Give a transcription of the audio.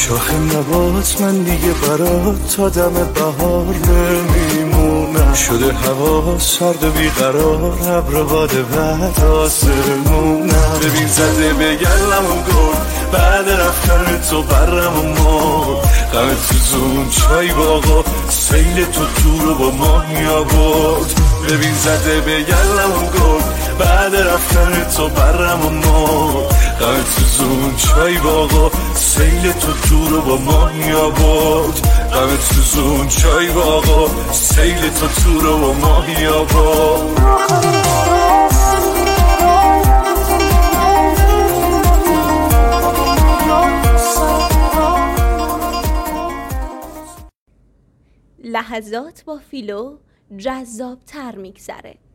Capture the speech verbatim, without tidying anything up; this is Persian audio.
شاخ نبات من دیگه برات تا دم بهار نمیمونم. شده هوا سرد و بیقرار، ابر باده بعد آسمونم. ببین زده به گلمون گل، بعد رفتن تو برم و مرد. غم تو زون چای باقا، سیل تو تو رو با ماهیا برد. ببین زده به گلمون گل، بعد رفتن تو برم و مرد. غم تو زون چای باقا، سیل تو تو رو با ماهیا برد. غم تو زون چای باقا، سیل تو تو رو با ماهیا برد. لحظات با فیلو جذاب تر میگذره.